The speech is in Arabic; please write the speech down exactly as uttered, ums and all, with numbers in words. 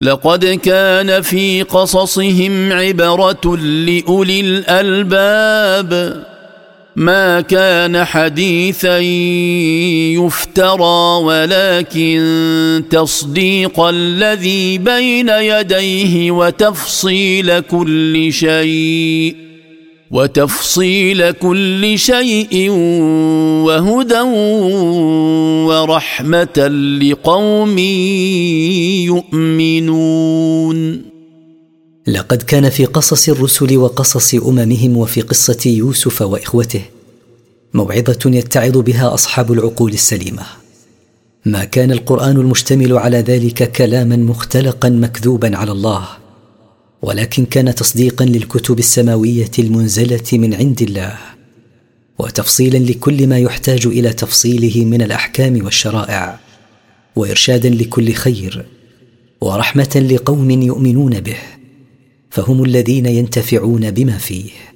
لقد كان في قصصهم عبرة لأولي الألباب ما كان حديثا يفترى ولكن تصديق الذي بين يديه وتفصيل كل شيء وتفصيل كل شيء وهدى ورحمة لقوم يؤمنون. لقد كان في قصص الرسل وقصص أممهم وفي قصة يوسف وإخوته موعظة يتعظ بها أصحاب العقول السليمة. ما كان القرآن المشتمل على ذلك كلاما مختلقا مكذوبا على الله، ولكن كان تصديقا للكتب السماوية المنزلة من عند الله، وتفصيلا لكل ما يحتاج إلى تفصيله من الأحكام والشرائع، وإرشادا لكل خير، ورحمة لقوم يؤمنون به، فهم الذين ينتفعون بما فيه.